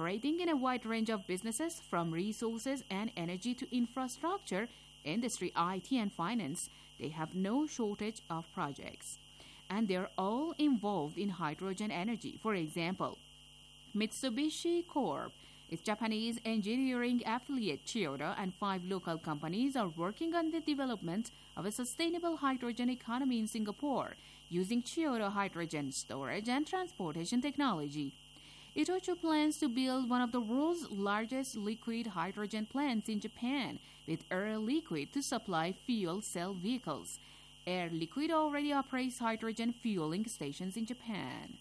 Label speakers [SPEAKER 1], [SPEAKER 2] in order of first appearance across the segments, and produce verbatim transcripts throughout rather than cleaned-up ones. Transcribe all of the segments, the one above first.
[SPEAKER 1] operating in a wide range of businesses from resources and energy to infrastructure, industry, I T, and finance. They have no shortage of projects. And they're all involved in hydrogen energy. For example, Mitsubishi Corp, its Japanese engineering affiliate Chiyoda, and five local companies are working on the development of a sustainable hydrogen economy in Singapore using Chiyoda hydrogen storage and transportation technology. Itochu plans to build one of the world's largest liquid hydrogen plants in Japan with Air Liquide to supply fuel cell vehicles. Air Liquide already operates hydrogen fueling stations in Japan.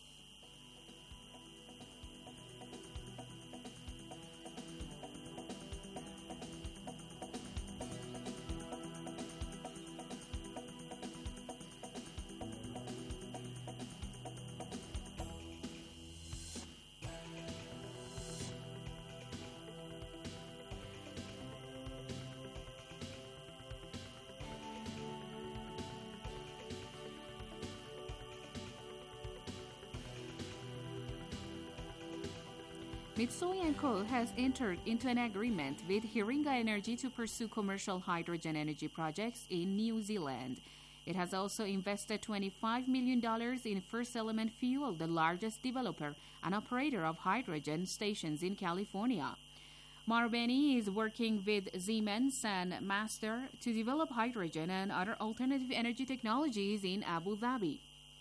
[SPEAKER 1] Mitsui and Co. has entered into an agreement with Hiringa Energy to pursue commercial hydrogen energy projects in New Zealand. It has also invested twenty-five million dollars in First Element Fuel, the largest developer and operator of hydrogen stations in California. Marubeni is working with Siemens and Master to develop hydrogen and other alternative energy technologies in Abu Dhabi.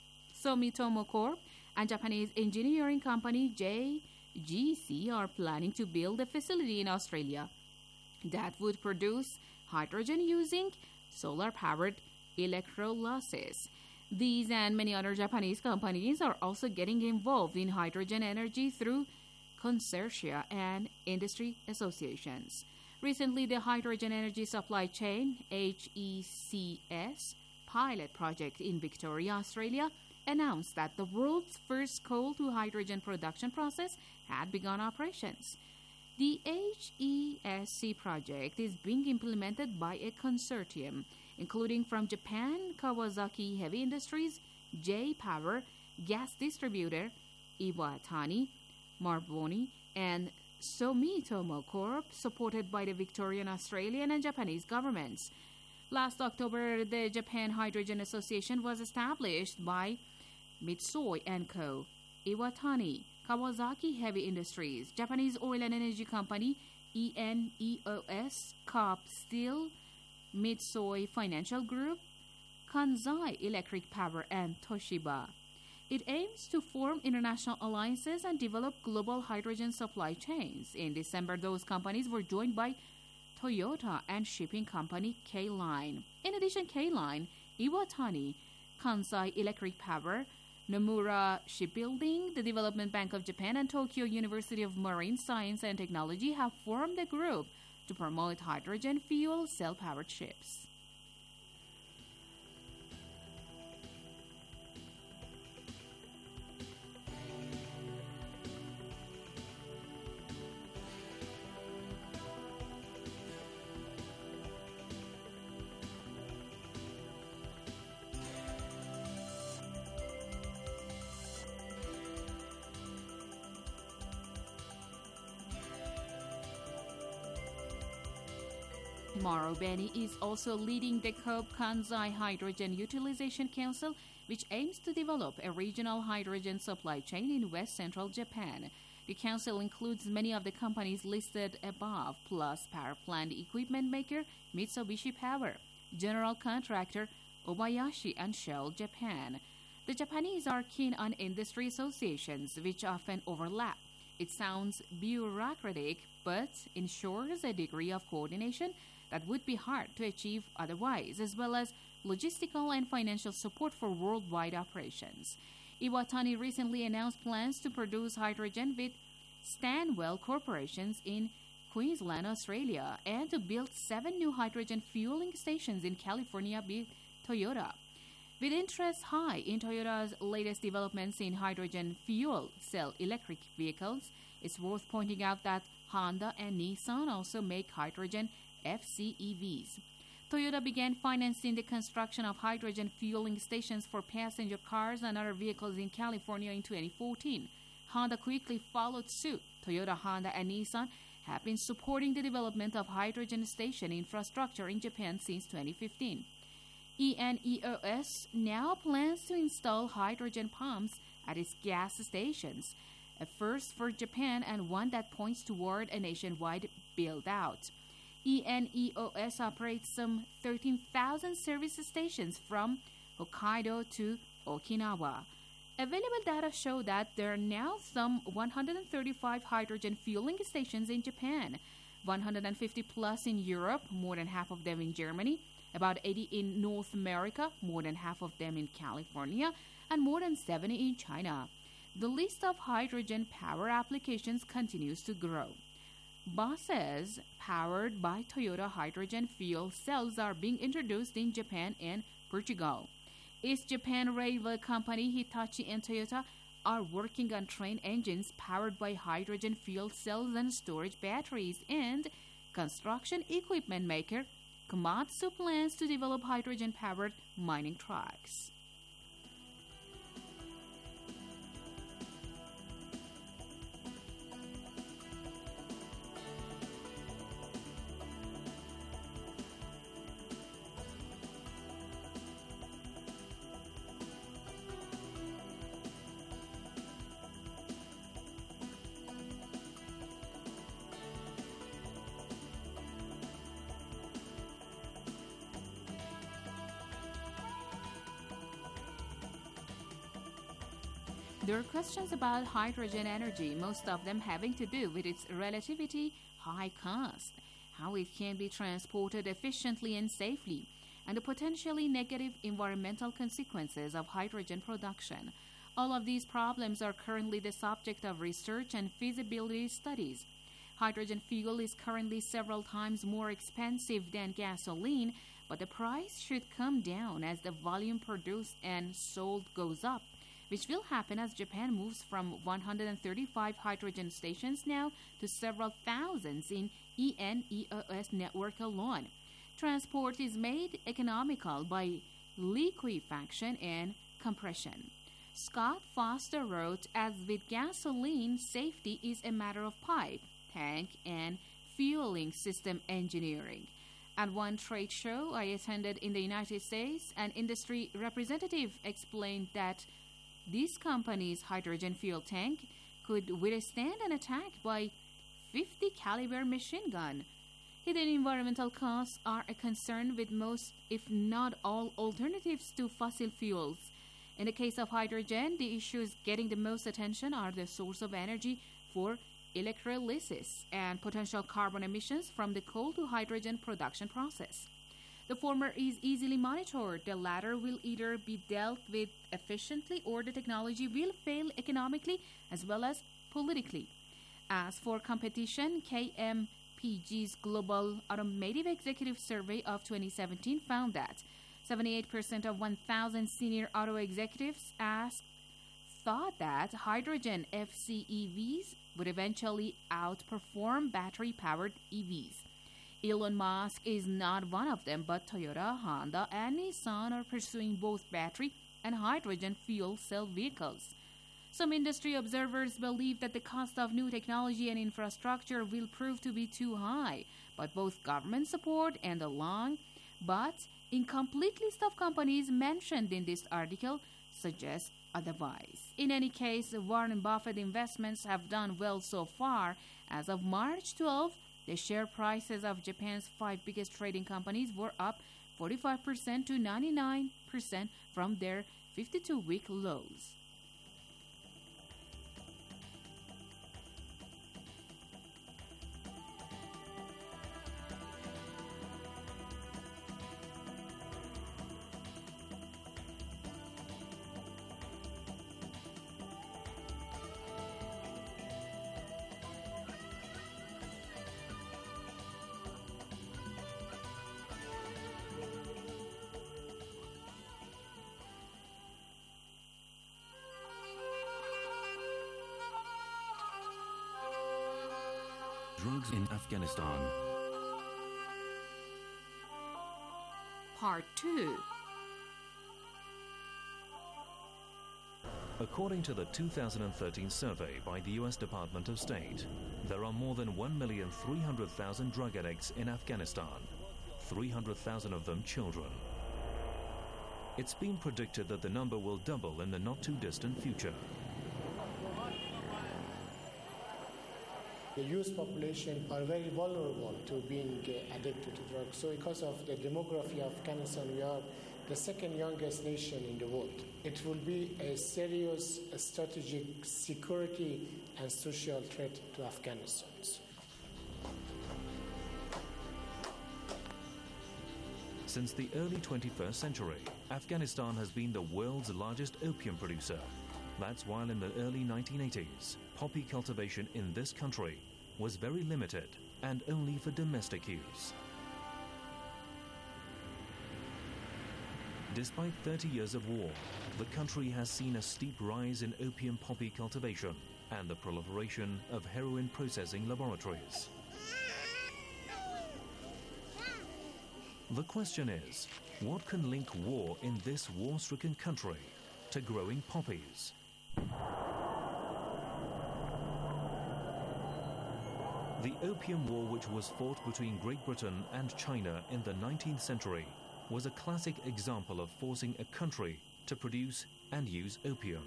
[SPEAKER 1] Sumitomo Corp and Japanese engineering company J G C are planning to build a facility in Australia that would produce hydrogen using solar-powered electrolysis. These and many other Japanese companies are also getting involved in hydrogen energy through consortia and industry associations. Recently, the Hydrogen Energy Supply Chain (H E C S) pilot project in Victoria, Australia, announced that the world's first coal-to-hydrogen production process had begun operations. The H E S C project is being implemented by a consortium, including from Japan, Kawasaki Heavy Industries, J-Power, gas distributor Iwatani, Marubeni, and Sumitomo Corp, supported by the Victorian, Australian, and Japanese governments. Last October, the Japan Hydrogen Association was established by Mitsui and Co., Iwatani, Kawasaki Heavy Industries, Japanese Oil and Energy Company, ENEOS, Corp Steel, Mitsui Financial Group, Kansai Electric Power, and Toshiba. It aims to form international alliances and develop global hydrogen supply chains. In December, those companies were joined by Toyota and shipping company K-Line. In addition, K-Line, Iwatani, Kansai Electric Power, Nomura Shipbuilding, the Development Bank of Japan, and Tokyo University of Marine Science and Technology have formed a group to promote hydrogen fuel cell-powered ships. Marubeni is also leading the Kobe Kansai Hydrogen Utilization Council, which aims to develop a regional hydrogen supply chain in west-central Japan. The council includes many of the companies listed above, plus power plant equipment maker Mitsubishi Power, general contractor Obayashi, and Shell Japan. The Japanese are keen on industry associations, which often overlap. It sounds bureaucratic, but ensures a degree of coordination that would be hard to achieve otherwise, as well as logistical and financial support for worldwide operations. Iwatani recently announced plans to produce hydrogen with Stanwell Corporations in Queensland, Australia, and to build seven new hydrogen fueling stations in California with Toyota. With interest high in Toyota's latest developments in hydrogen fuel cell electric vehicles, it's worth pointing out that Honda and Nissan also make hydrogen F C E Vs. Toyota began financing the construction of hydrogen fueling stations for passenger cars and other vehicles in California in twenty fourteen. Honda quickly followed suit. Toyota, Honda, and Nissan have been supporting the development of hydrogen station infrastructure in Japan since twenty fifteen. ENEOS now plans to install hydrogen pumps at its gas stations, a first for Japan and one that points toward a nationwide build-out. ENEOS operates some thirteen thousand service stations from Hokkaido to Okinawa. Available data show that there are now some one hundred thirty-five hydrogen fueling stations in Japan, one hundred fifty plus in Europe, more than half of them in Germany, about eighty in North America, more than half of them in California, and more than seventy in China. The list of hydrogen power applications continues to grow. Buses powered by Toyota hydrogen fuel cells are being introduced in Japan and Portugal. East Japan Railway Company, Hitachi, and Toyota are working on train engines powered by hydrogen fuel cells and storage batteries, and construction equipment maker Komatsu plans to develop hydrogen-powered mining trucks. There are questions about hydrogen energy, most of them having to do with its relatively high cost, how it can be transported efficiently and safely, and the potentially negative environmental consequences of hydrogen production. All of these problems are currently the subject of research and feasibility studies. Hydrogen fuel is currently several times more expensive than gasoline, but the price should come down as the volume produced and sold goes up, which will happen as Japan moves from one hundred thirty-five hydrogen stations now to several thousands in ENEOS network alone. Transport is made economical by liquefaction and compression. Scott Foster wrote, as with gasoline, safety is a matter of pipe, tank, and fueling system engineering. At one trade show I attended in the United States, an industry representative explained that this company's hydrogen fuel tank could withstand an attack by fifty caliber machine gun. Hidden environmental costs are a concern with most, if not all, alternatives to fossil fuels. In the case of hydrogen, the issues getting the most attention are the source of energy for electrolysis and potential carbon emissions from the coal to hydrogen production process. The former is easily monitored. The latter will either be dealt with efficiently or the technology will fail economically as well as politically. As for competition, K M P G's Global Automotive Executive Survey of twenty seventeen found that seventy-eight percent of one thousand senior auto executives asked thought that hydrogen F C E Vs would eventually outperform battery-powered E Vs. Elon Musk is not one of them, but Toyota, Honda, and Nissan are pursuing both battery and hydrogen fuel cell vehicles. Some industry observers believe that the cost of new technology and infrastructure will prove to be too high, but both government support and the long but incomplete list of companies mentioned in this article suggests otherwise. In any case, Warren Buffett investments have done well so far. As of March twelfth, the share prices of Japan's five biggest trading companies were up forty-five percent to ninety-nine percent from their fifty-two-week lows.
[SPEAKER 2] Drugs in Afghanistan. Part
[SPEAKER 1] two.
[SPEAKER 3] According to the two thousand thirteen survey by the U S Department of State, there are more than one million three hundred thousand drug addicts in Afghanistan, three hundred thousand of them children. It's been predicted that the number will double in the not-too-distant future.
[SPEAKER 4] The youth population are very vulnerable to being uh, addicted to drugs. So because of the demography of Afghanistan, we are the second youngest nation in the world. It will be a serious uh, strategic security and social threat to Afghanistan.
[SPEAKER 3] Since the early twenty-first century, Afghanistan has been the world's largest opium producer. That's while in the early nineteen eighties, poppy cultivation in this country was very limited and only for domestic use. Despite thirty years of war, the country has seen a steep rise in opium poppy cultivation and the proliferation of heroin processing laboratories. The question is, what can link war in this war-stricken country to growing poppies? The Opium War, which was fought between Great Britain and China in the nineteenth century, was a classic example of forcing a country to produce and use opium.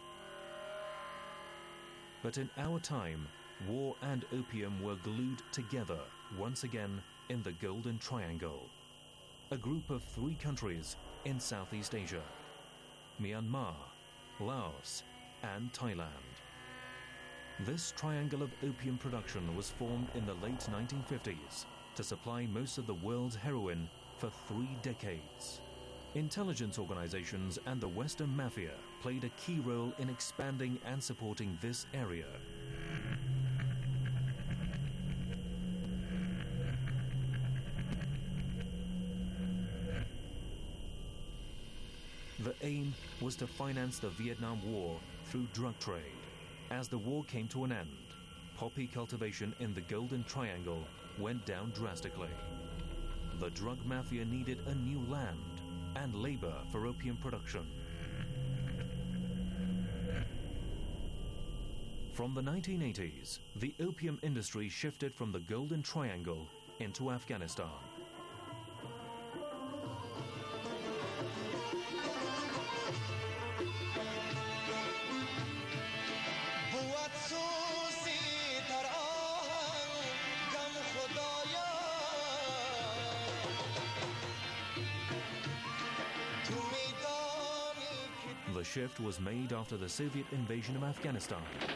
[SPEAKER 3] But in our time, war and opium were glued together once again in the Golden Triangle, a group of three countries in Southeast Asia: Myanmar, Laos, and Thailand. This triangle of opium production was formed in the late nineteen fifties to supply most of the world's heroin for three decades. Intelligence organizations and the Western Mafia played a key role in expanding and supporting this area. The aim was to finance the Vietnam War through drug trade. As the war came to an end, poppy cultivation in the Golden Triangle went down drastically. The drug mafia needed a new land and labor for opium production. From the nineteen eighties, the opium industry shifted from the Golden Triangle into Afghanistan. The shift was made after the Soviet invasion of Afghanistan.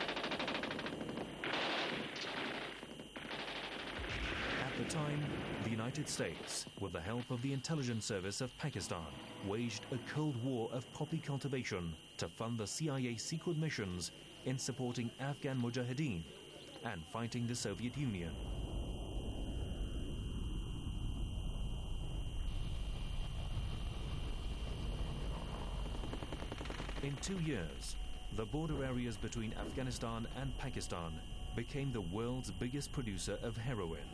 [SPEAKER 3] At the time, the United States, with the help of the intelligence service of Pakistan, waged a Cold War of poppy cultivation to fund the C I A secret missions in supporting Afghan Mujahideen and fighting the Soviet Union. In two years, the border areas between Afghanistan and Pakistan became the world's biggest producer of heroin.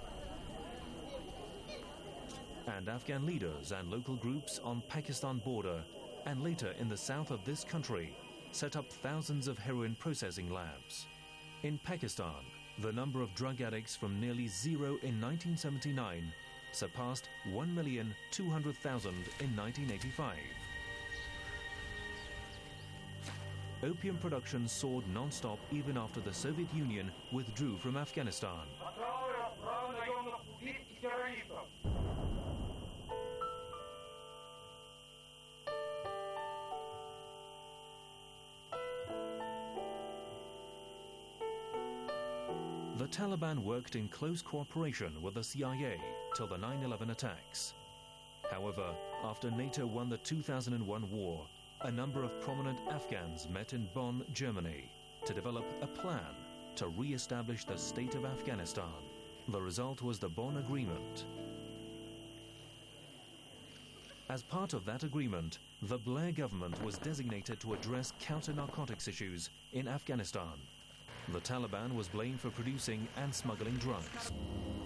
[SPEAKER 3] And Afghan leaders and local groups on Pakistan border and later in the south of this country set up thousands of heroin processing labs. In Pakistan, the number of drug addicts from nearly zero in nineteen seventy-nine surpassed one million two hundred thousand in nineteen eighty-five. Opium production soared non-stop even after the Soviet Union withdrew from Afghanistan. The Taliban worked in close cooperation with the C I A till the nine eleven attacks. However, after NATO won the two thousand one war, a number of prominent Afghans met in Bonn, Germany, to develop a plan to re-establish the state of Afghanistan. The result was the Bonn Agreement. As part of that agreement, the Blair government was designated to address counter-narcotics issues in Afghanistan. The Taliban was blamed for producing and smuggling drugs.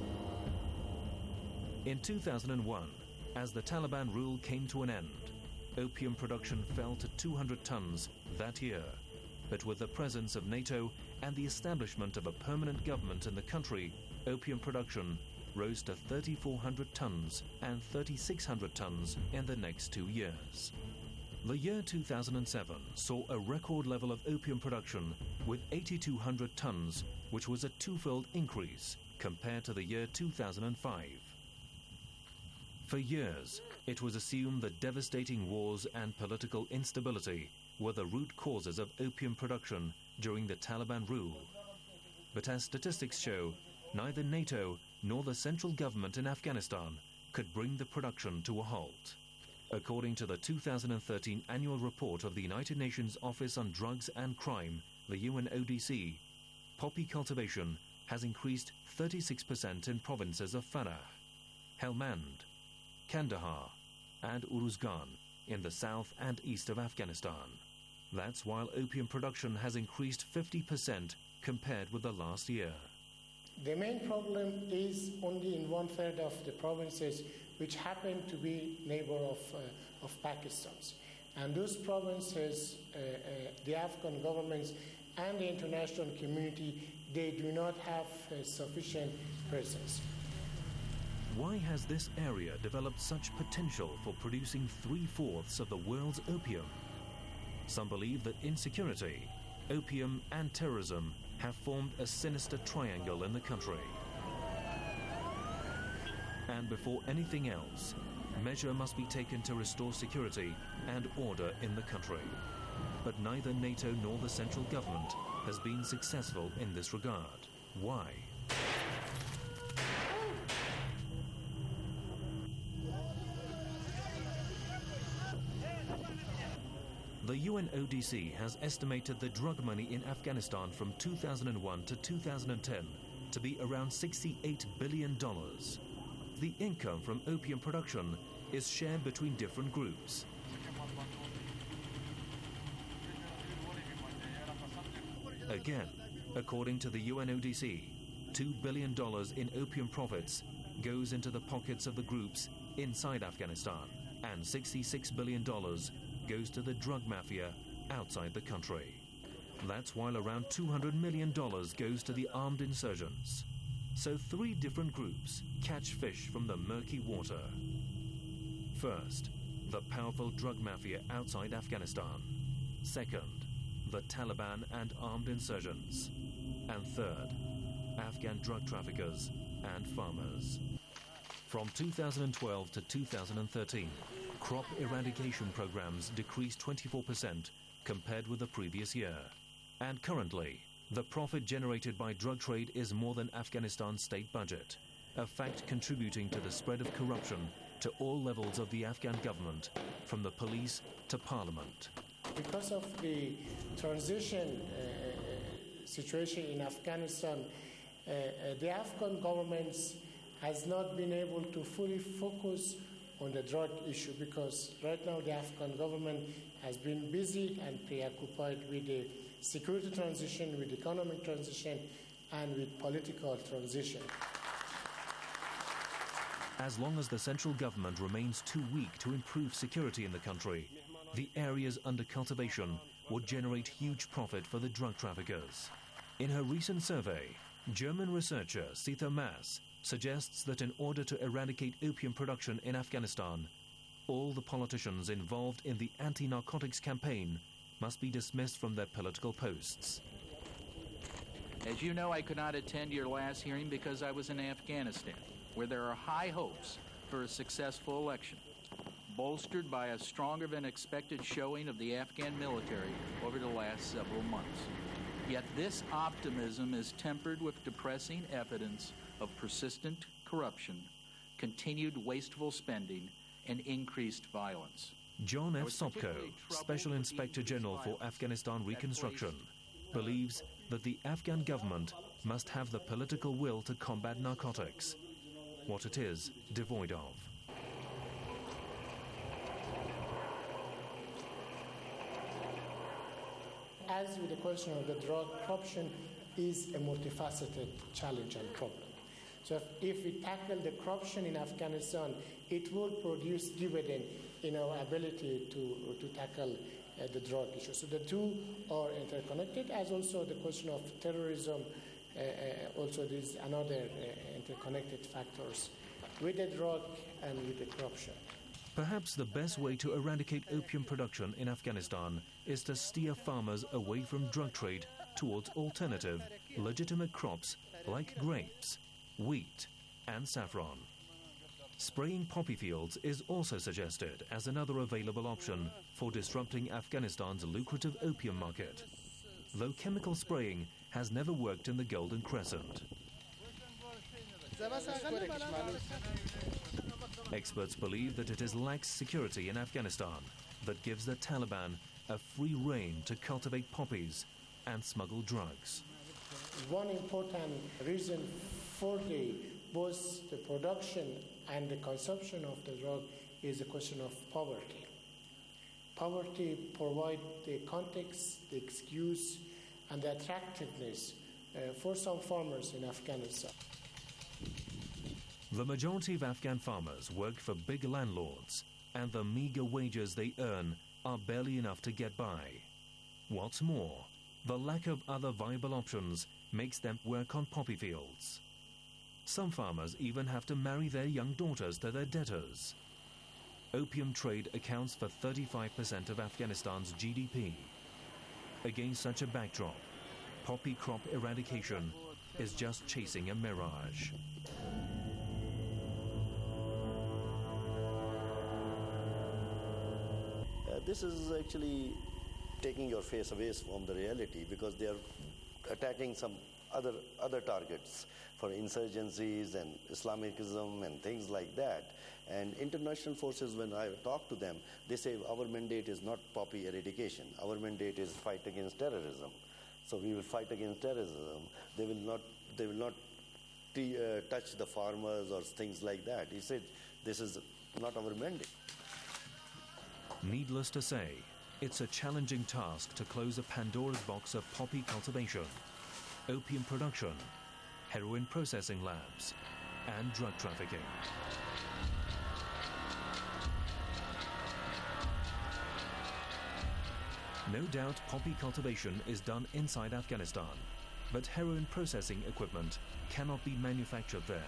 [SPEAKER 3] In two thousand one, as the Taliban rule came to an end, opium production fell to two hundred tons that year. But with the presence of NATO and the establishment of a permanent government in the country, opium production rose to three thousand four hundred tons and three thousand six hundred tons in the next two years. The year two thousand seven saw a record level of opium production with eight thousand two hundred tons, which was a twofold increase compared to the year two thousand five. For years, it was assumed that devastating wars and political instability were the root causes of opium production during the Taliban rule. But as statistics show, neither NATO nor the central government in Afghanistan could bring the production to a halt. According to the two thousand thirteen annual report of the United Nations Office on Drugs and Crime, the U N O D C, poppy cultivation has increased thirty-six percent in provinces of Farah, Helmand, Kandahar and Uruzgan in the south and east of Afghanistan. That's while opium production has increased fifty percent compared with the last year.
[SPEAKER 4] The main problem is only in one third of the provinces which happen to be neighbor of, uh, of Pakistan's. And those provinces, uh, uh, the Afghan governments and the international community, they do not have uh, sufficient presence.
[SPEAKER 3] Why has this area developed such potential for producing three-fourths of the world's opium? Some believe that insecurity, opium and terrorism have formed a sinister triangle in the country. And before anything else, measure must be taken to restore security and order in the country. But neither NATO nor the central government has been successful in this regard. Why? The U N O D C has estimated the drug money in Afghanistan from two thousand one to two thousand ten to be around sixty-eight billion dollars. The income from opium production is shared between different groups. Again, according to the U N O D C, two billion dollars in opium profits goes into the pockets of the groups inside Afghanistan, and sixty-six billion dollars goes to the drug mafia outside the country. That's while around two hundred million dollars goes to the armed insurgents. So three different groups catch fish from the murky water. First, the powerful drug mafia outside Afghanistan. Second, the Taliban and armed insurgents. And third, Afghan drug traffickers and farmers. From two thousand twelve to two thousand thirteen, crop eradication programs decreased twenty-four percent compared with the previous year. And currently, the profit generated by drug trade is more than Afghanistan's state budget, a fact contributing to the spread of corruption to all levels of the Afghan government, from the police to parliament.
[SPEAKER 4] Because of the transition uh, situation in Afghanistan, uh, uh, the Afghan government has not been able to fully focus on the drug issue, because right now the Afghan government has been busy and preoccupied with the security transition, with economic transition, and with political transition.
[SPEAKER 3] As long as the central government remains too weak to improve security in the country, the areas under cultivation would generate huge profit for the drug traffickers. In her recent survey, German researcher Sita Maas suggests that in order to eradicate opium production in Afghanistan, all the politicians involved in the anti-narcotics campaign must be dismissed from their political posts.
[SPEAKER 5] As you know, I could not attend your last hearing because I was in Afghanistan, where there are high hopes for a successful election, bolstered by a stronger than expected showing of the Afghan military over the last several months. Yet this optimism is tempered with depressing evidence of persistent corruption, continued wasteful spending, and increased violence.
[SPEAKER 3] John F. Sopko, Special Inspector General for Afghanistan Reconstruction, believes that the Afghan government must have the political will to combat narcotics, what it is devoid of.
[SPEAKER 4] As with the question of the drug, corruption is a multifaceted challenge and problem. So if, if we tackle the corruption in Afghanistan, it will produce dividend in our ability to, to tackle uh, the drug issue. So the two are interconnected, as also the question of terrorism, uh, uh, also these another uh, interconnected factors with the drug and with the corruption.
[SPEAKER 3] Perhaps the best way to eradicate opium production in Afghanistan is to steer farmers away from drug trade towards alternative, legitimate crops like grapes, wheat, and saffron. Spraying poppy fields is also suggested as another available option for disrupting Afghanistan's lucrative opium market, though chemical spraying has never worked in the Golden Crescent. Experts believe that it is lax security in Afghanistan that gives the Taliban a free rein to cultivate poppies and smuggle drugs.
[SPEAKER 4] One important reason for the, both the production and the consumption of the drug is the question of poverty. Poverty provides the context, the excuse, and the attractiveness uh, for some farmers in Afghanistan.
[SPEAKER 3] The majority of Afghan farmers work for big landlords, and the meager wages they earn are barely enough to get by. What's more, the lack of other viable options makes them work on poppy fields. Some farmers even have to marry their young daughters to their debtors. Opium trade accounts for thirty-five percent of Afghanistan's G D P. Against such a backdrop, poppy crop eradication is just chasing a mirage.
[SPEAKER 6] Uh, this is actually taking your face away from the reality, because they are attacking some other other targets for insurgencies and Islamicism and things like that. And international forces, when I talk to them, they say our mandate is not poppy eradication. Our mandate is fight against terrorism. So we will fight against terrorism. They will not. They will not t- uh, touch the farmers or things like that. He said this is not our mandate.
[SPEAKER 3] Needless to say, it's a challenging task to close a Pandora's box of poppy cultivation, opium production, heroin processing labs, and drug trafficking. No doubt poppy cultivation is done inside Afghanistan, but heroin processing equipment cannot be manufactured there.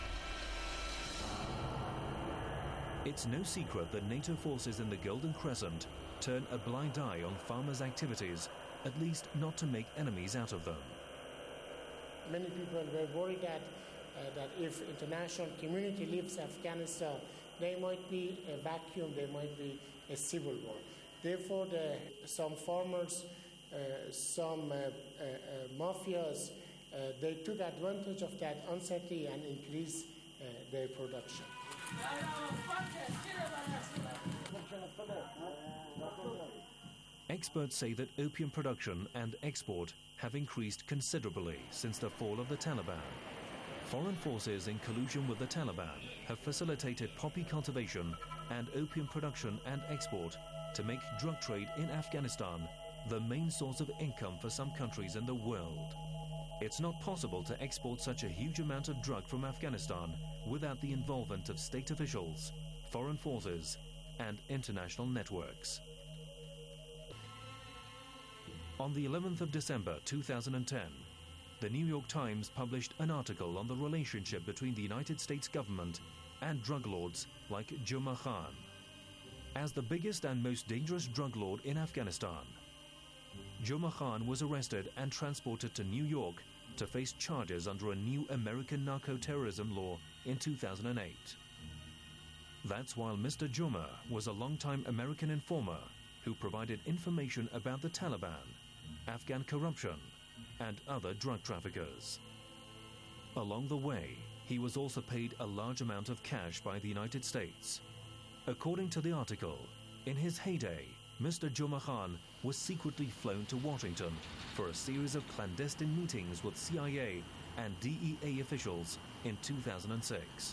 [SPEAKER 3] It's no secret that NATO forces in the Golden Crescent turn a blind eye on farmers' activities, at least not to make enemies out of them.
[SPEAKER 4] Many people were worried that, uh, that if international community leaves Afghanistan, there might be a vacuum, there might be a civil war. Therefore, the, some farmers, uh, some uh, uh, uh, mafias, uh, they took advantage of that uncertainty and increased uh, their production.
[SPEAKER 3] Experts say that opium production and export have increased considerably since the fall of the Taliban. Foreign forces in collusion with the Taliban have facilitated poppy cultivation and opium production and export to make drug trade in Afghanistan the main source of income for some countries in the world. It's not possible to export such a huge amount of drug from Afghanistan without the involvement of state officials, foreign forces, and international networks. On the eleventh of December two thousand ten, the New York Times published an article on the relationship between the United States government and drug lords like Juma Khan. As the biggest and most dangerous drug lord in Afghanistan, Juma Khan was arrested and transported to New York to face charges under a new American narco-terrorism law in two thousand eight. That's while Mister Juma was a long-time American informer who provided information about the Taliban, Afghan corruption, and other drug traffickers. Along the way, he was also paid a large amount of cash by the United States. According to the article, in his heyday, Mister Juma Khan was secretly flown to Washington for a series of clandestine meetings with C I A and D E A officials in two thousand six.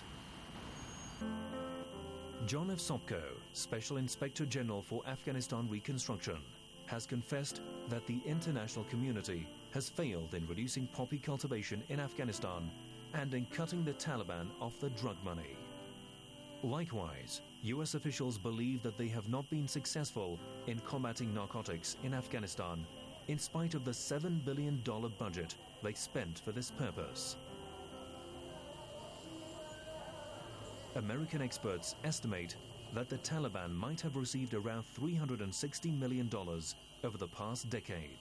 [SPEAKER 3] John F. Sopko, Special Inspector General for Afghanistan Reconstruction, has confessed that the international community has failed in reducing poppy cultivation in Afghanistan and in cutting the Taliban off the drug money. Likewise, U S officials believe that they have not been successful in combating narcotics in Afghanistan in spite of the seven billion dollars budget they spent for this purpose. American experts estimate that the Taliban might have received around three hundred sixty million dollars over the past decade.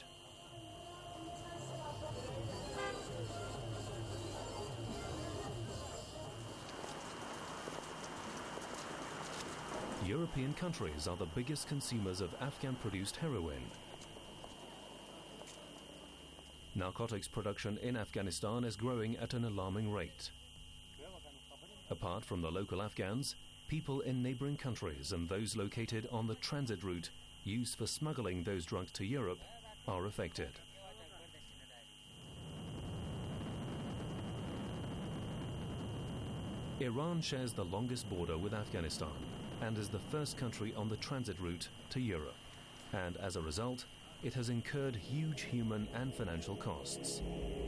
[SPEAKER 3] European countries are the biggest consumers of Afghan-produced heroin. Narcotics production in Afghanistan is growing at an alarming rate. Apart from the local Afghans, people in neighboring countries and those located on the transit route used for smuggling those drugs to Europe are affected. Iran shares the longest border with Afghanistan and is the first country on the transit route to Europe, and as a result, it has incurred huge human and financial costs.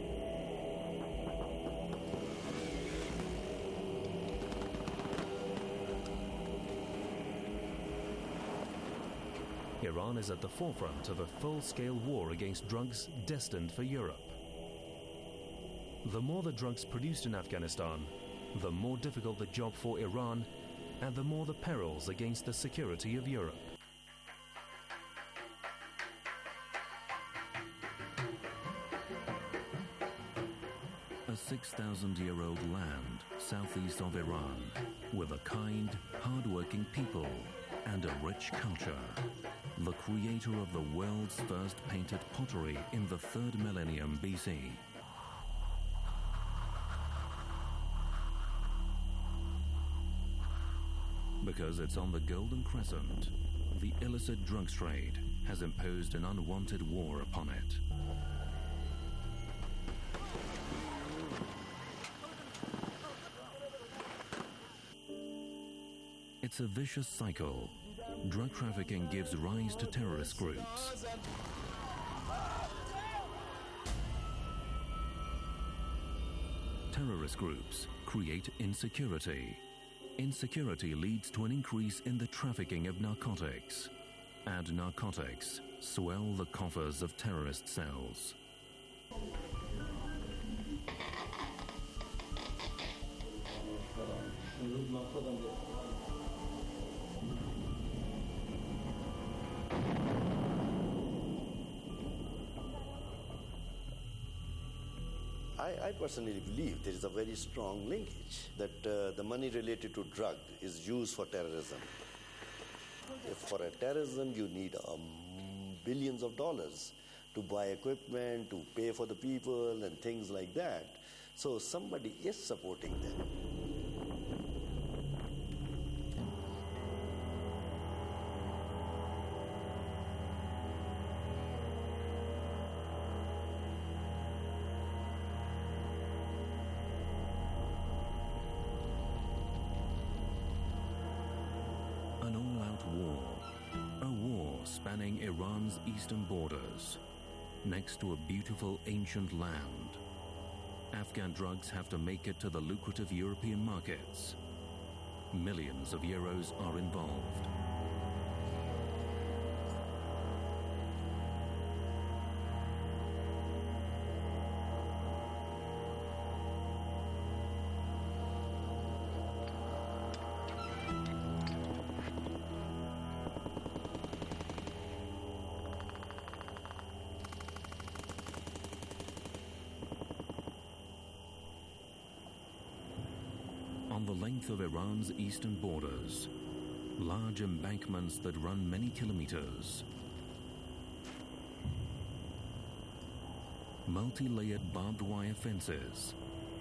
[SPEAKER 3] Iran is at the forefront of a full-scale war against drugs destined for Europe. The more the drugs produced in Afghanistan, the more difficult the job for Iran, and the more the perils against the security of Europe.
[SPEAKER 2] A six thousand year old land southeast of Iran, with a kind, hard-working people and a rich culture. The creator of the world's first painted pottery in the third millennium B C. Because it's on the Golden Crescent, the illicit drugs trade has imposed an unwanted war upon it. It's a vicious cycle. Drug trafficking gives rise to terrorist groups. Terrorist groups create insecurity. Insecurity leads to an increase in the trafficking of narcotics, and narcotics swell the coffers of terrorist cells.
[SPEAKER 6] I, I personally believe there is a very strong linkage that uh, the money related to drug is used for terrorism. If for a terrorism you need um, billions of dollars to buy equipment, to pay for the people and things like that. So somebody is supporting them.
[SPEAKER 2] An all-out war. A war spanning Iran's eastern borders, next to a beautiful ancient land. Afghan drugs have to make it to the lucrative European markets. Millions of euros are involved. On the length of Iran's eastern borders, large embankments that run many kilometers, multi-layered barbed wire fences,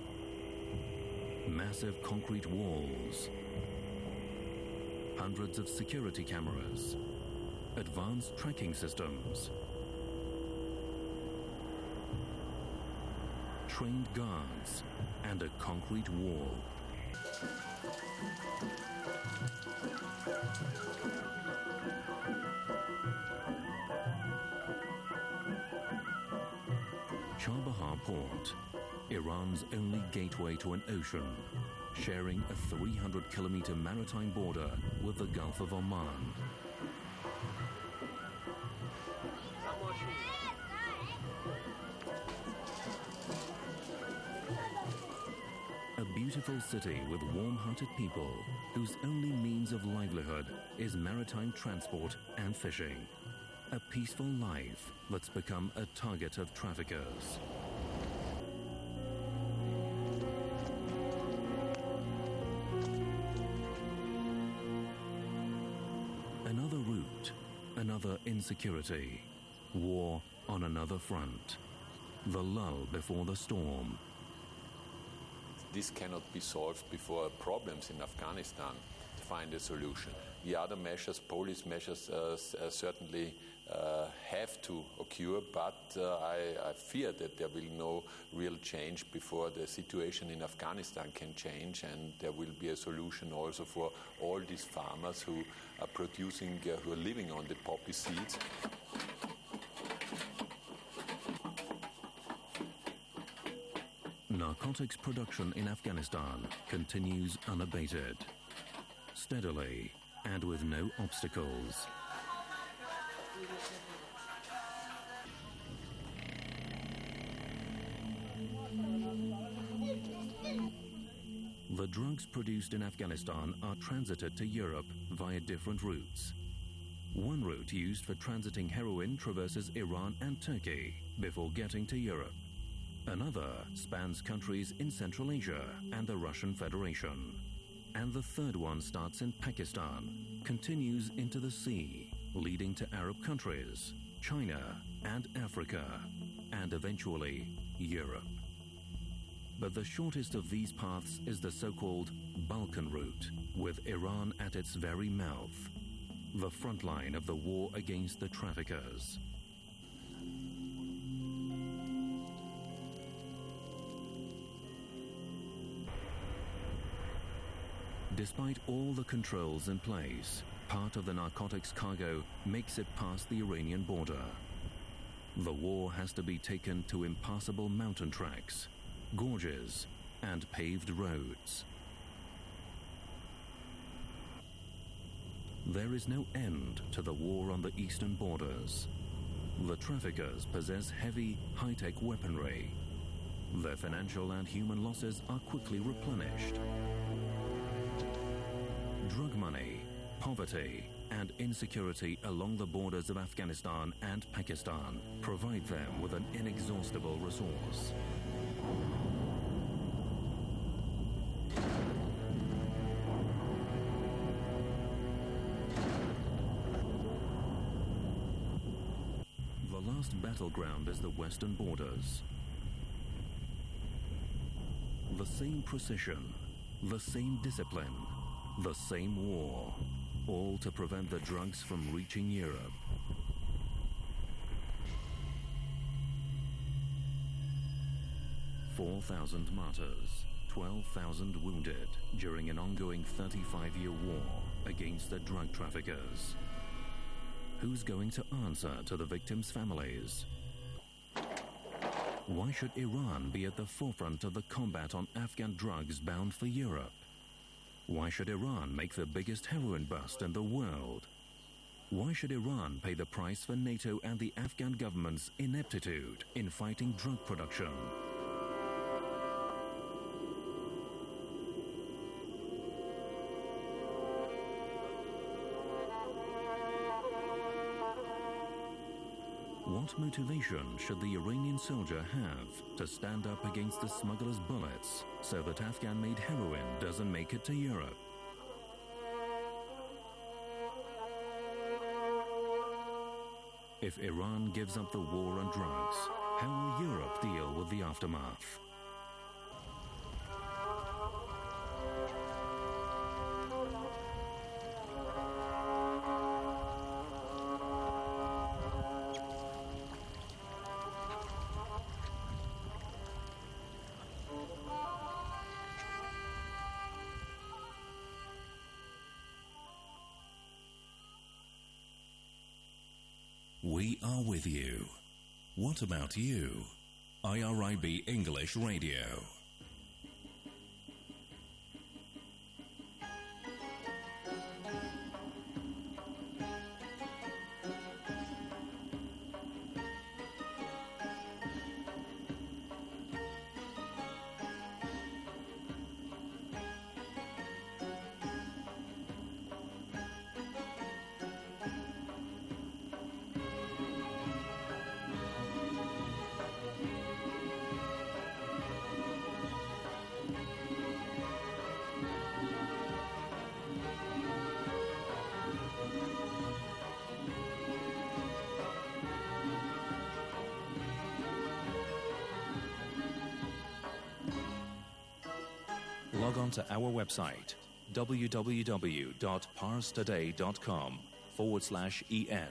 [SPEAKER 2] massive concrete walls, hundreds of security cameras, advanced tracking systems, trained guards, and a concrete wall. Chabahar Port, Iran's only gateway to an ocean, sharing a three hundred kilometer maritime border with the Gulf of Oman. A beautiful city with warm-hearted people whose only means of livelihood is maritime transport and fishing. A peaceful life that's become a target of traffickers. Another route, another insecurity, war on another front. The lull before the storm.
[SPEAKER 7] This cannot be solved before problems in Afghanistan to find a solution. The other measures, police measures, uh, uh, certainly uh, have to occur, but uh, I, I fear that there will no real change before the situation in Afghanistan can change, and there will be a solution also for all these farmers who are producing, uh, who are living on the poppy seeds.
[SPEAKER 2] Narcotics production in Afghanistan continues unabated, steadily and with no obstacles. The drugs produced in Afghanistan are transited to Europe via different routes. One route used for transiting heroin traverses Iran and Turkey before getting to Europe. Another spans countries in Central Asia and the Russian Federation. And the third one starts in Pakistan, continues into the sea, leading to Arab countries, China and Africa, and eventually Europe. But the shortest of these paths is the so-called Balkan route, with Iran at its very mouth, the front line of the war against the traffickers. Despite all the controls in place, part of the narcotics cargo makes it past the Iranian border. The war has to be taken to impassable mountain tracks, gorges, and paved roads. There is no end to the war on the eastern borders. The traffickers possess heavy, high-tech weaponry. Their financial and human losses are quickly replenished. Drug money, poverty, and insecurity along the borders of Afghanistan and Pakistan provide them with an inexhaustible resource. The last battleground is the western borders. The same precision, the same discipline, the same war, all to prevent the drugs from reaching Europe. four thousand martyrs, twelve thousand wounded during an ongoing thirty-five year war against the drug traffickers. Who's going to answer to the victims' families? Why should Iran be at the forefront of the combat on Afghan drugs bound for Europe? Why should Iran make the biggest heroin bust in the world? Why should Iran pay the price for NATO and the Afghan government's ineptitude in fighting drug production? What motivation should the Iranian soldier have to stand up against the smugglers' bullets so that Afghan-made heroin doesn't make it to Europe? If Iran gives up the war on drugs, how will Europe deal with the aftermath? We are with you. What about you? I R I B English Radio.
[SPEAKER 3] Log on to our website, www.parstoday.com forward slash EN.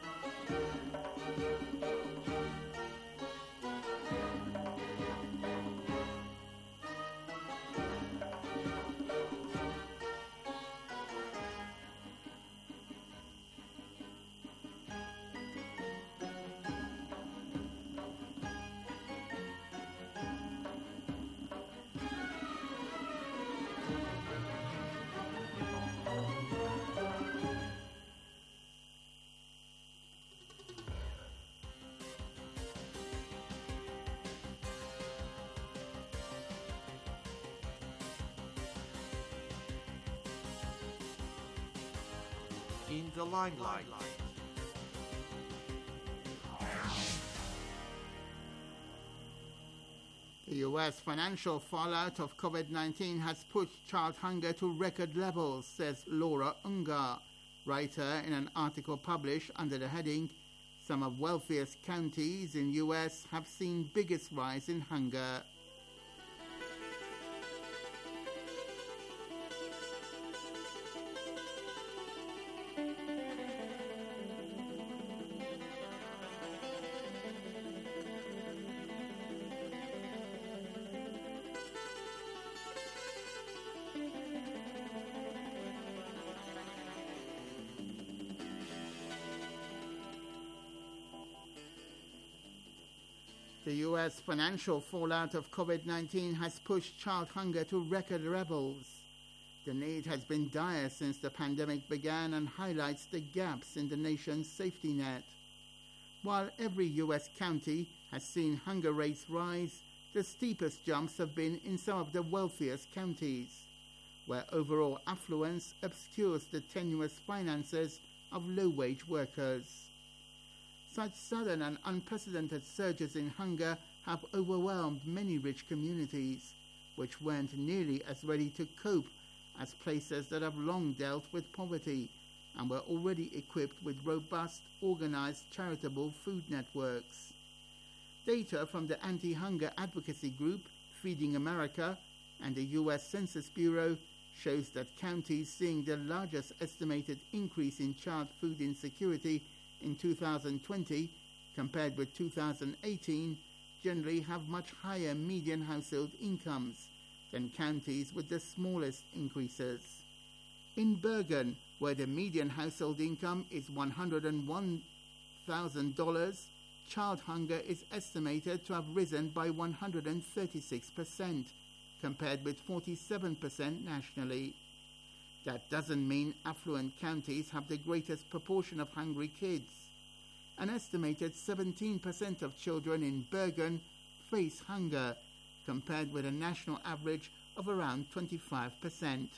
[SPEAKER 8] In the limelight.
[SPEAKER 9] The U S financial fallout of COVID nineteen has pushed child hunger to record levels, says Laura Ungar, writer in an article published under the heading, "Some of wealthiest counties in U S have seen biggest rise in hunger." The U S financial fallout of COVID nineteen has pushed child hunger to record levels. The need has been dire since the pandemic began and highlights the gaps in the nation's safety net. While every U S county has seen hunger rates rise, the steepest jumps have been in some of the wealthiest counties, where overall affluence obscures the tenuous finances of low-wage workers. Such sudden and unprecedented surges in hunger have overwhelmed many rich communities, which weren't nearly as ready to cope as places that have long dealt with poverty and were already equipped with robust, organized charitable food networks. Data from the anti-hunger advocacy group Feeding America and the U S Census Bureau shows that counties seeing the largest estimated increase in child food insecurity in two thousand twenty compared with two thousand eighteen generally have much higher median household incomes than counties with the smallest increases. In Bergen, where the median household income is one hundred one thousand dollars, child hunger is estimated to have risen by one hundred thirty-six percent, compared with forty-seven percent nationally. That doesn't mean affluent counties have the greatest proportion of hungry kids. An estimated seventeen percent of children in Bergen face hunger, compared with a national average of around twenty-five percent.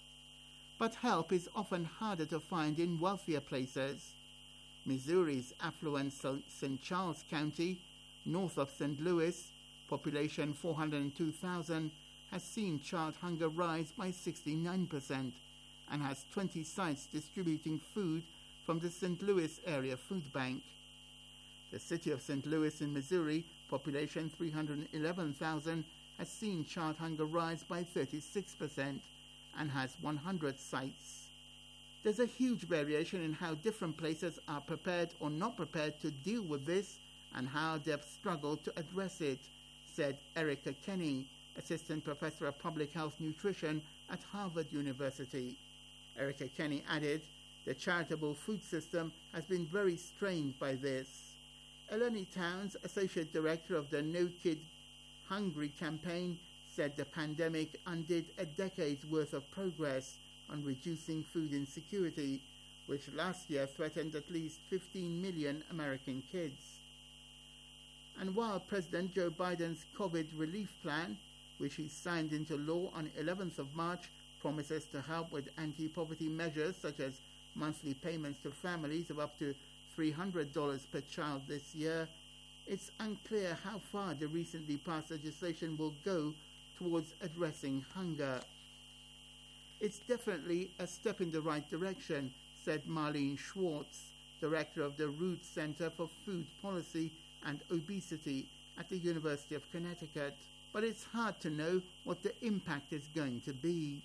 [SPEAKER 9] But help is often harder to find in wealthier places. Missouri's affluent Saint Charles County, north of Saint Louis, population four hundred two thousand, has seen child hunger rise by sixty-nine percent and has twenty sites distributing food from the Saint Louis Area Food Bank. The city of Saint Louis in Missouri, population three hundred eleven thousand, has seen child hunger rise by thirty-six percent and has one hundred sites. There's a huge variation in how different places are prepared or not prepared to deal with this and how they've struggled to address it, said Erica Kenny, Assistant Professor of Public Health Nutrition at Harvard University. Erica Kenny added, "The charitable food system has been very strained by this. Eleni Towns, Associate Director of the No Kid Hungry campaign, said the pandemic undid a decade's worth of progress on reducing food insecurity, which last year threatened at least fifteen million American kids. And while President Joe Biden's COVID relief plan, which he signed into law on eleventh of March, promises to help with anti-poverty measures such as monthly payments to families of up to three hundred dollars per child this year, it's unclear how far the recently passed legislation will go towards addressing hunger. It's definitely a step in the right direction, said Marlene Schwartz, director of the Root Center for Food Policy and Obesity at the University of Connecticut. But it's hard to know what the impact is going to be.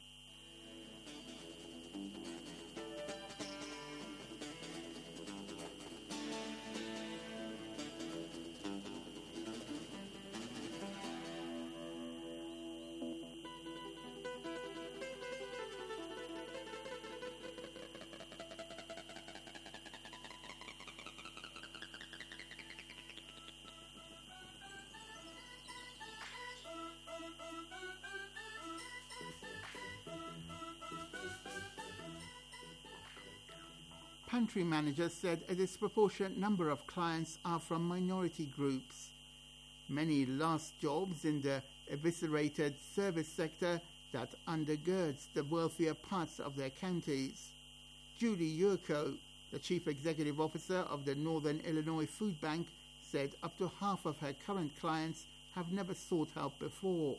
[SPEAKER 9] Pantry managers said a disproportionate number of clients are from minority groups. Many lost jobs in the eviscerated service sector that undergirds the wealthier parts of their counties. Julie Yurko, the chief executive officer of the Northern Illinois Food Bank, said up to half of her current clients have never sought help before.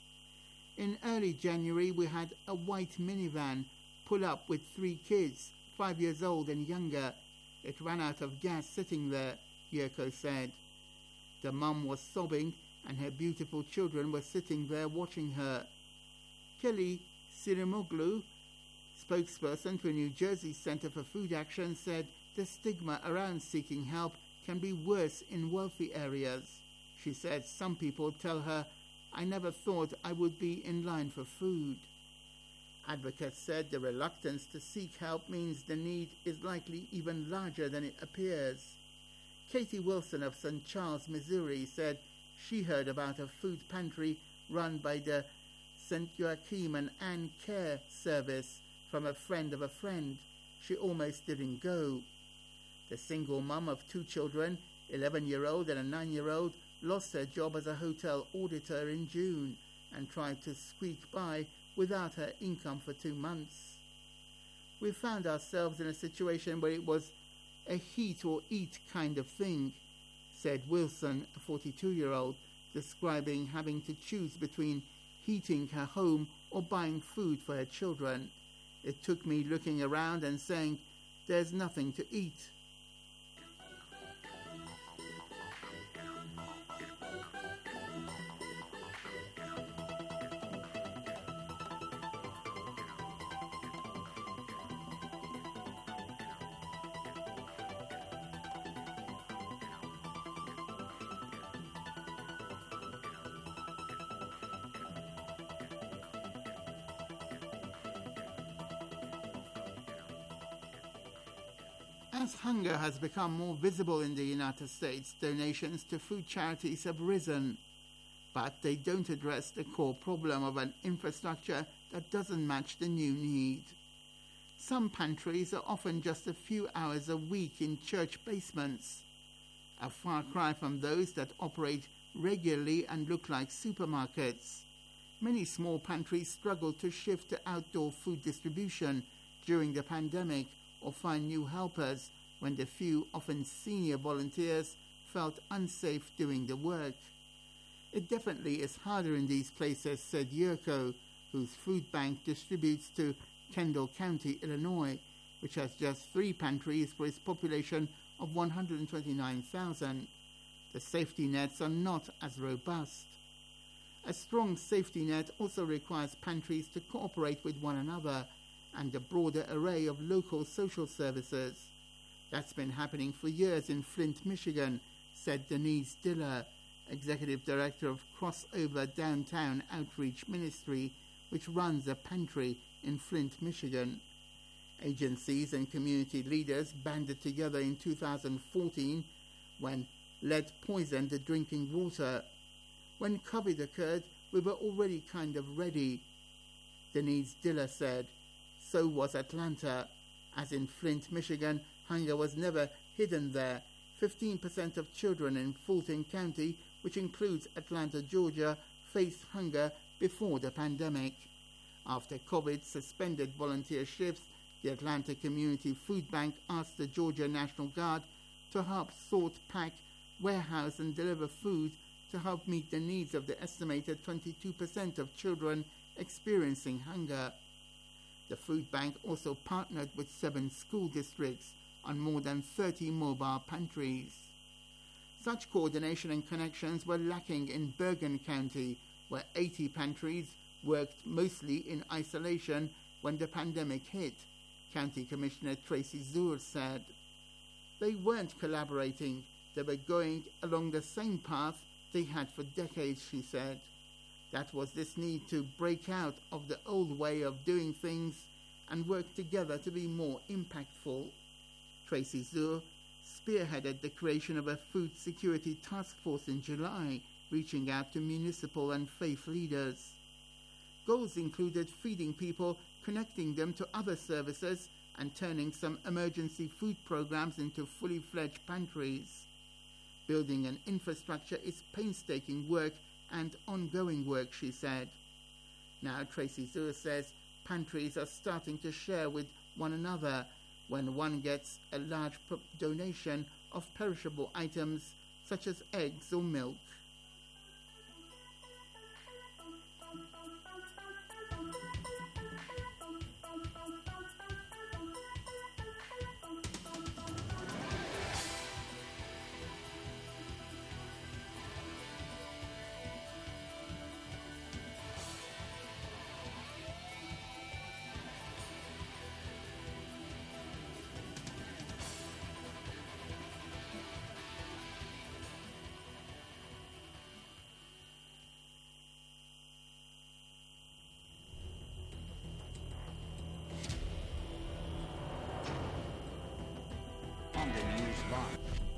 [SPEAKER 9] In early January, we had a white minivan pull up with three kids, five years old and younger. It ran out of gas sitting there, Yurko said. The mum was sobbing and her beautiful children were sitting there watching her. Kelly Sirimoglu, spokesperson for New Jersey Center for Food Action, said the stigma around seeking help can be worse in wealthy areas. She said some people tell her, "I never thought I would be in line for food." Advocates said the reluctance to seek help means the need is likely even larger than it appears. Katie Wilson of Saint Charles, Missouri, said she heard about a food pantry run by the Saint Joachim and Anne Care service from a friend of a friend. She almost didn't go. The single mum of two children, eleven-year-old and a nine-year-old, lost her job as a hotel auditor in June and tried to squeak by without her income for two months. We found ourselves in a situation where it was a heat or eat kind of thing, said Wilson, a forty-two-year-old, describing having to choose between heating her home or buying food for her children. It took me looking around and saying, "There's nothing to eat." As hunger has become more visible in the United States, donations to food charities have risen. But they don't address the core problem of an infrastructure that doesn't match the new need. Some pantries are often just a few hours a week in church basements, a far cry from those that operate regularly and look like supermarkets. Many small pantries struggle to shift to outdoor food distribution during the pandemic or find new helpers when the few, often senior volunteers, felt unsafe doing the work. It definitely is harder in these places, said Yurko, whose food bank distributes to Kendall County, Illinois, which has just three pantries for its population of one hundred twenty-nine thousand. The safety nets are not as robust. A strong safety net also requires pantries to cooperate with one another and a broader array of local social services. That's been happening for years in Flint, Michigan, said Denise Diller, Executive Director of Crossover Downtown Outreach Ministry, which runs a pantry in Flint, Michigan. Agencies and community leaders banded together in two thousand fourteen when lead poisoned the drinking water. When COVID occurred, we were already kind of ready, Denise Diller said. So was Atlanta. As in Flint, Michigan, hunger was never hidden there. fifteen percent of children in Fulton County, which includes Atlanta, Georgia, faced hunger before the pandemic. After COVID suspended volunteer shifts, the Atlanta Community Food Bank asked the Georgia National Guard to help sort, pack, warehouse and deliver food to help meet the needs of the estimated twenty-two percent of children experiencing hunger. The food bank also partnered with seven school districts on more than thirty mobile pantries. Such coordination and connections were lacking in Bergen County, where eighty pantries worked mostly in isolation when the pandemic hit, County Commissioner Tracy Zuhr said. They weren't collaborating, they were going along the same path they had for decades, she said. That was this need to break out of the old way of doing things and work together to be more impactful. Tracy Zuhr spearheaded the creation of a food security task force in July, reaching out to municipal and faith leaders. Goals included feeding people, connecting them to other services, and turning some emergency food programs into fully fledged pantries. Building an infrastructure is painstaking work and ongoing work, she said. Now, Tracy Zuhr says pantries are starting to share with one another when one gets a large donation of perishable items such as eggs or milk.
[SPEAKER 8] On the news line.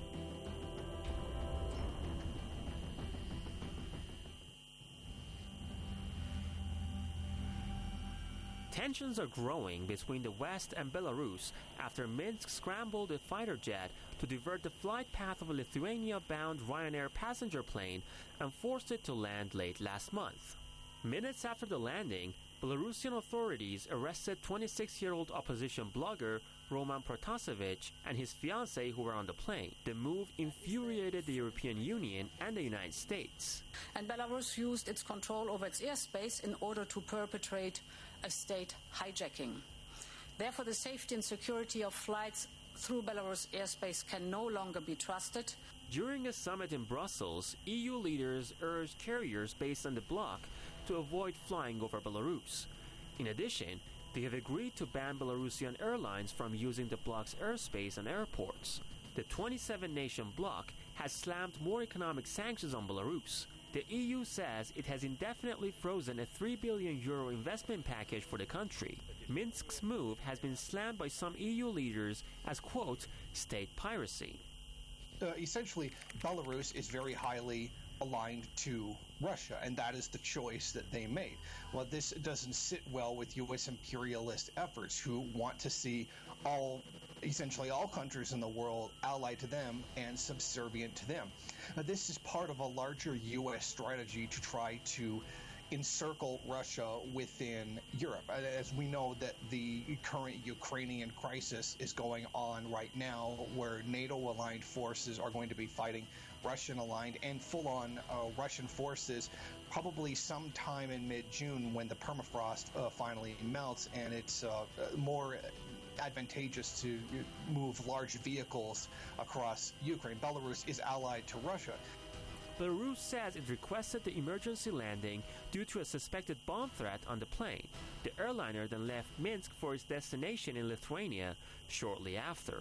[SPEAKER 10] Tensions are growing between the West and Belarus after Minsk scrambled a fighter jet to divert the flight path of a Lithuania-bound Ryanair passenger plane and forced it to land late last month. Minutes after the landing, Belarusian authorities arrested twenty-six-year-old opposition blogger Roman Protasevich and his fiancée who were on the plane. The move infuriated the European Union and the United States.
[SPEAKER 11] And Belarus used its control over its airspace in order to perpetrate a state hijacking. Therefore, the safety and security of flights through Belarus airspace can no longer be trusted.
[SPEAKER 10] During a summit in Brussels, E U leaders urged carriers based on the bloc to avoid flying over Belarus. In addition, they have agreed to ban Belarusian airlines from using the bloc's airspace and airports. The twenty-seven nation bloc has slammed more economic sanctions on Belarus. The E U says it has indefinitely frozen a three billion euro investment package for the country. Minsk's move has been slammed by some E U leaders as, quote, state piracy.
[SPEAKER 12] Uh, essentially, Belarus is very highly aligned to Russia, and that is the choice that they made. Well, this doesn't sit well with U S imperialist efforts who want to see all, essentially all countries in the world allied to them and subservient to them. Now, this is part of a larger U S strategy to try to encircle Russia within Europe. As we know that the current Ukrainian crisis is going on right now, where NATO-aligned forces are going to be fighting Russian-aligned and full-on uh, Russian forces probably sometime in mid-June when the permafrost uh, finally melts and it's uh, more advantageous to move large vehicles across Ukraine. Belarus is allied to Russia.
[SPEAKER 10] Belarus says it requested the emergency landing due to a suspected bomb threat on the plane. The airliner then left Minsk for its destination in Lithuania shortly after.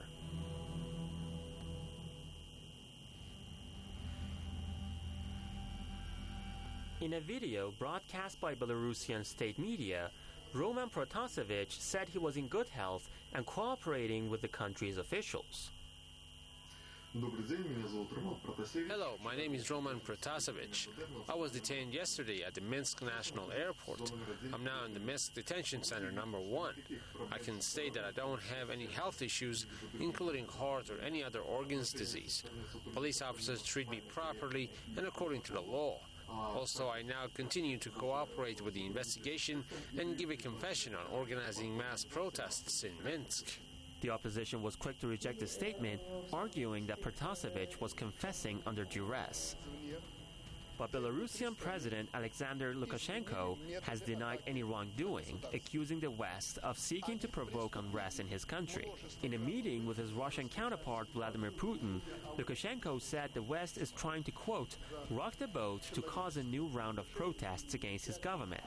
[SPEAKER 10] In a video broadcast by Belarusian state media, Roman Protasevich said he was in good health and cooperating with the country's officials.
[SPEAKER 13] Hello, my name is Roman Protasevich. I was detained yesterday at the Minsk National Airport. I'm now in the Minsk Detention Center number one. I can state that I don't have any health issues, including heart or any other organs disease. Police officers treat me properly and according to the law. Also, I now continue to cooperate with the investigation and give a confession on organizing mass protests in Minsk.
[SPEAKER 10] The opposition was quick to reject the statement, arguing that Protasevich was confessing under duress. But Belarusian President Alexander Lukashenko has denied any wrongdoing, accusing the West of seeking to provoke unrest in his country. In a meeting with his Russian counterpart Vladimir Putin, Lukashenko said the West is trying to, quote, rock the boat to cause a new round of protests against his government.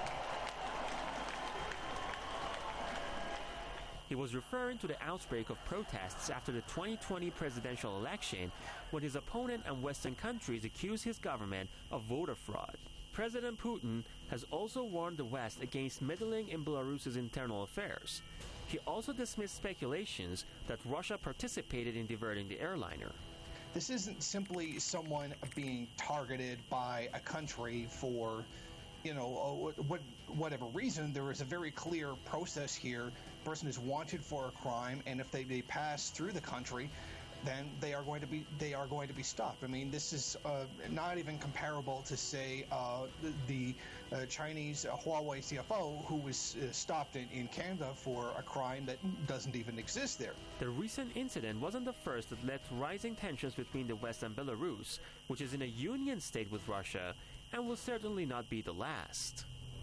[SPEAKER 10] He was referring to the outbreak of protests after the twenty twenty presidential election, when his opponent and Western countries accused his government of voter fraud. President Putin has also warned the West against meddling in Belarus's internal affairs. He also dismissed speculations that Russia participated in diverting the airliner.
[SPEAKER 12] This isn't simply someone being targeted by a country for, you know, what, whatever reason. There is a very clear process here. The person is wanted for a crime, and if they, they pass through the country, then they are going to be they are going to be stopped. I mean, this is uh, not even comparable to, say, uh, the, the uh, Chinese uh, Huawei C F O who was uh, stopped in, in Canada for a crime that doesn't even exist there.
[SPEAKER 10] The recent incident wasn't the first that led to rising tensions between the West and Belarus, which is in a union state with Russia, and will certainly not be the last.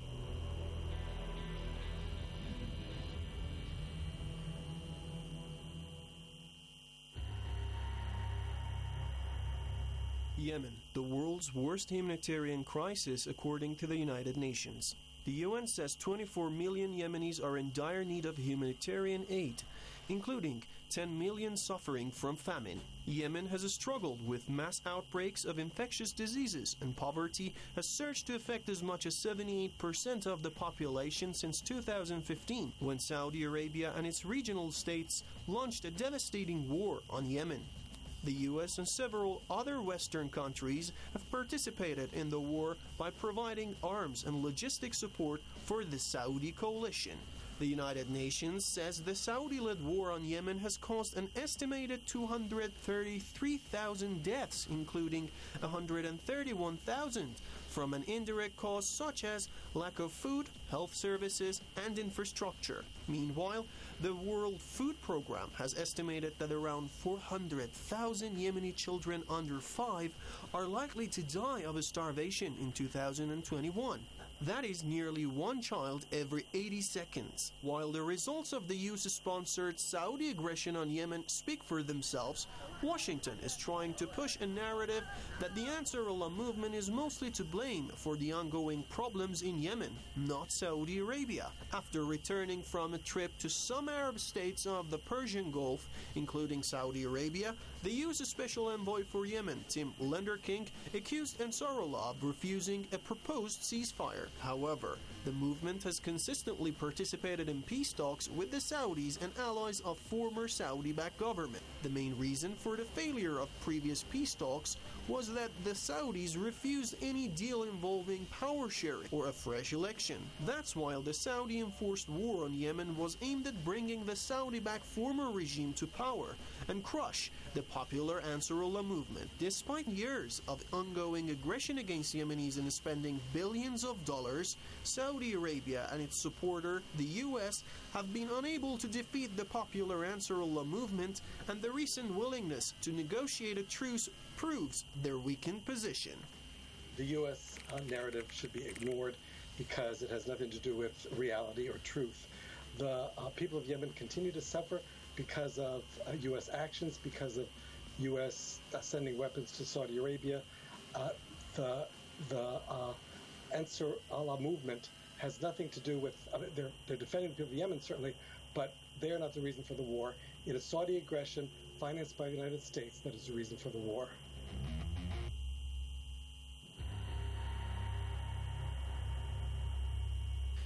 [SPEAKER 14] Yemen, the world's worst humanitarian crisis according to the United Nations. The U N says twenty-four million Yemenis are in dire need of humanitarian aid, including ten million suffering from famine. Yemen has struggled with mass outbreaks of infectious diseases, and poverty has surged to affect as much as seventy-eight percent of the population since two thousand fifteen, when Saudi Arabia and its regional states launched a devastating war on Yemen. The U S and several other Western countries have participated in the war by providing arms and logistic support for the Saudi coalition. The United Nations says the Saudi-led war on Yemen has caused an estimated two hundred thirty-three thousand deaths, including one hundred thirty-one thousand from an indirect cause such as lack of food, health services, and infrastructure. Meanwhile, the World Food Programme has estimated that around four hundred thousand Yemeni children under five are likely to die of starvation in two thousand twenty-one. That is nearly one child every eighty seconds. While the results of the U S-sponsored Saudi aggression on Yemen speak for themselves, Washington is trying to push a narrative that the Ansarullah movement is mostly to blame for the ongoing problems in Yemen, not Saudi Arabia. After returning from a trip to some Arab states of the Persian Gulf, including Saudi Arabia, the U S Special Envoy for Yemen, Tim Lenderking, accused Ansarullah of refusing a proposed ceasefire. However, the movement has consistently participated in peace talks with the Saudis and allies of former Saudi-backed government. The main reason for the failure of previous peace talks was that the Saudis refused any deal involving power sharing or a fresh election. That's why the Saudi-enforced war on Yemen was aimed at bringing the Saudi-backed former regime to power and crush the popular Ansarullah movement. Despite years of ongoing aggression against Yemenis and spending billions of dollars, Saudi Arabia and its supporter, the U S, have been unable to defeat the popular Ansarullah movement, and the recent willingness to negotiate a truce proves their weakened position.
[SPEAKER 15] The U S uh, narrative should be ignored because it has nothing to do with reality or truth. The uh, people of Yemen continue to suffer because of uh, U S actions, because of U S uh, sending weapons to Saudi Arabia. Uh, the the uh, Ansar Allah movement has nothing to do with, I mean, they're, they're defending the people of Yemen, certainly, but they are not the reason for the war. It is Saudi aggression financed by the United States that is the reason for the war.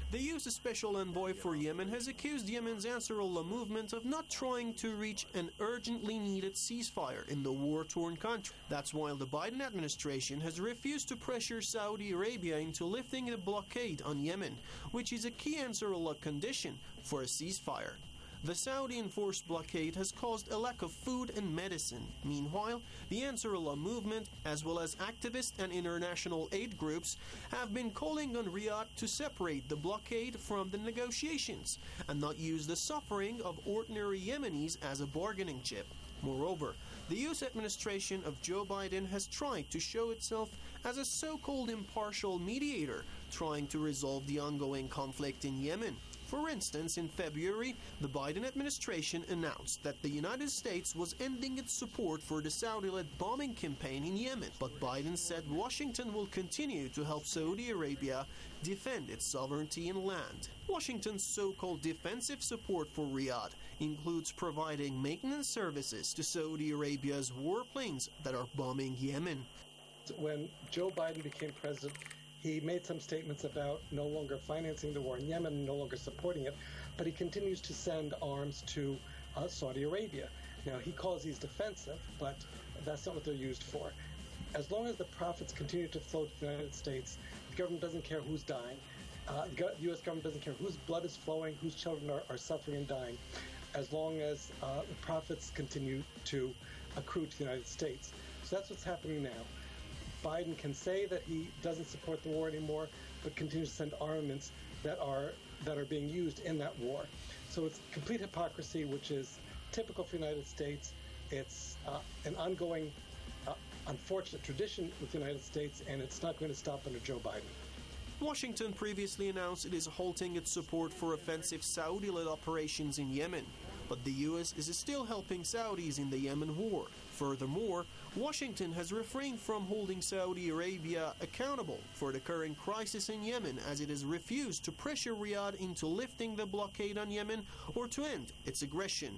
[SPEAKER 14] The U S Special Envoy for Yemen has accused Yemen's Ansarullah movement of not trying to reach an urgently needed ceasefire in the war-torn country. That's while the Biden administration has refused to pressure Saudi Arabia into lifting the blockade on Yemen, which is a key Ansarullah condition for a ceasefire. The Saudi-enforced blockade has caused a lack of food and medicine. Meanwhile, the Ansarullah movement, as well as activist and international aid groups, have been calling on Riyadh to separate the blockade from the negotiations and not use the suffering of ordinary Yemenis as a bargaining chip. Moreover, the U S administration of Joe Biden has tried to show itself as a so-called impartial mediator, trying to resolve the ongoing conflict in Yemen. For instance, in February, the Biden administration announced that the United States was ending its support for the Saudi-led bombing campaign in Yemen. But Biden said Washington will continue to help Saudi Arabia defend its sovereignty and land. Washington's so-called defensive support for Riyadh includes providing maintenance services to Saudi Arabia's warplanes that are bombing Yemen.
[SPEAKER 15] When Joe Biden became president, he made some statements about no longer financing the war in Yemen, no longer supporting it, but he continues to send arms to uh, Saudi Arabia. Now, he calls these defensive, but that's not what they're used for. As long as the profits continue to flow to the United States, the government doesn't care who's dying. Uh, the U S government doesn't care whose blood is flowing, whose children are, are suffering and dying, as long as uh, the profits continue to accrue to the United States. So that's what's happening now. Biden can say that he doesn't support the war anymore, but continues to send armaments that are that are being used in that war. So it's complete hypocrisy, which is typical for the United States. It's uh, an ongoing, uh, unfortunate tradition with the United States, and it's not going to stop under Joe Biden.
[SPEAKER 14] Washington previously announced it is halting its support for offensive Saudi-led operations in Yemen, but the U S is still helping Saudis in the Yemen war. Furthermore, Washington has refrained from holding Saudi Arabia accountable for the current crisis in Yemen, as it has refused to pressure Riyadh into lifting the blockade on Yemen or to end its aggression.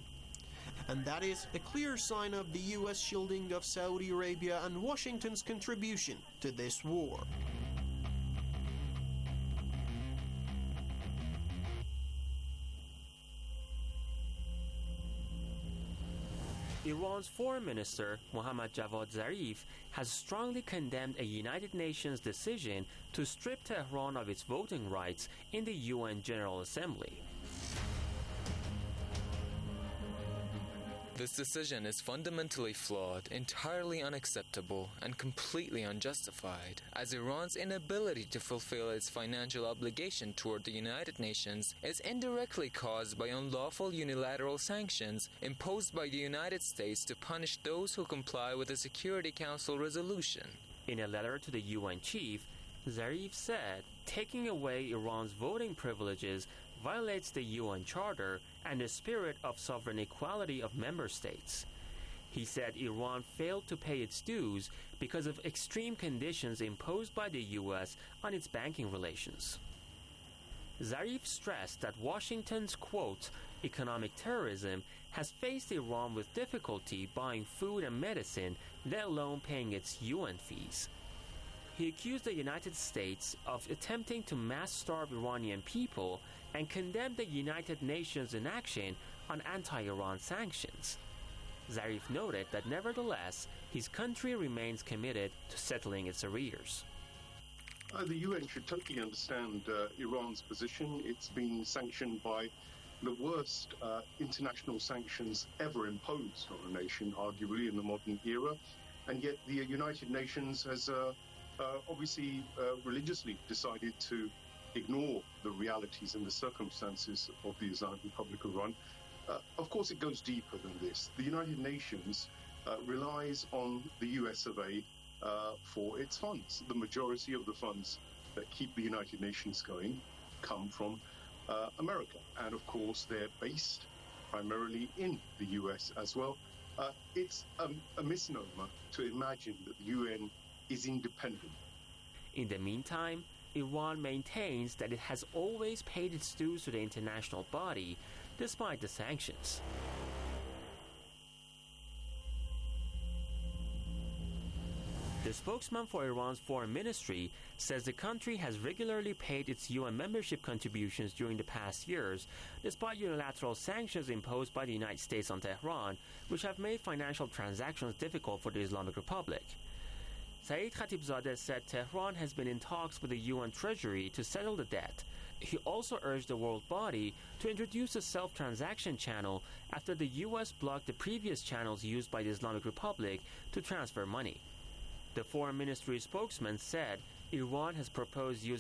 [SPEAKER 14] And that is a clear sign of the U S shielding of Saudi Arabia and Washington's contribution to this war.
[SPEAKER 10] Iran's Foreign Minister, Mohammad Javad Zarif, has strongly condemned a United Nations decision to strip Tehran of its voting rights in the U N General Assembly.
[SPEAKER 16] This decision is fundamentally flawed, entirely unacceptable, and completely unjustified, as Iran's inability to fulfill its financial obligation toward the United Nations is indirectly caused by unlawful unilateral sanctions imposed by the United States to punish those who comply with the Security Council resolution.
[SPEAKER 10] In a letter to the U N chief, Zarif said taking away Iran's voting privileges violates the U N Charter and the spirit of sovereign equality of member states. He said Iran failed to pay its dues because of extreme conditions imposed by the U S on its banking relations. Zarif stressed that Washington's, quote, economic terrorism has faced Iran with difficulty buying food and medicine, let alone paying its U N fees. He accused the United States of attempting to mass-starve Iranian people and condemned the United Nations' inaction on anti-Iran sanctions. Zarif noted that nevertheless, his country remains committed to settling its arrears.
[SPEAKER 17] Uh, the U N should totally understand uh, Iran's position. It's been sanctioned by the worst uh, international sanctions ever imposed on a nation, arguably in the modern era, and yet the United Nations has uh, uh, obviously uh, religiously decided to ignore the realities and the circumstances of the Islamic Republic of Iran. Uh, of course, it goes deeper than this. The United Nations uh, relies on the U S of A uh, for its funds. The majority of the funds that keep the United Nations going come from uh, America. And of course, they're based primarily in the U S as well. Uh, it's a, a misnomer to imagine that the U N is independent.
[SPEAKER 10] In the meantime, Iran maintains that it has always paid its dues to the international body, despite the sanctions. The spokesman for Iran's foreign ministry says the country has regularly paid its U N membership contributions during the past years, despite unilateral sanctions imposed by the United States on Tehran, which have made financial transactions difficult for the Islamic Republic. Saeed Khatibzadeh said Tehran has been in talks with the U N Treasury to settle the debt. He also urged the world body to introduce a self-transaction channel after the U S blocked the previous channels used by the Islamic Republic to transfer money. The foreign ministry spokesman said Iran has proposed using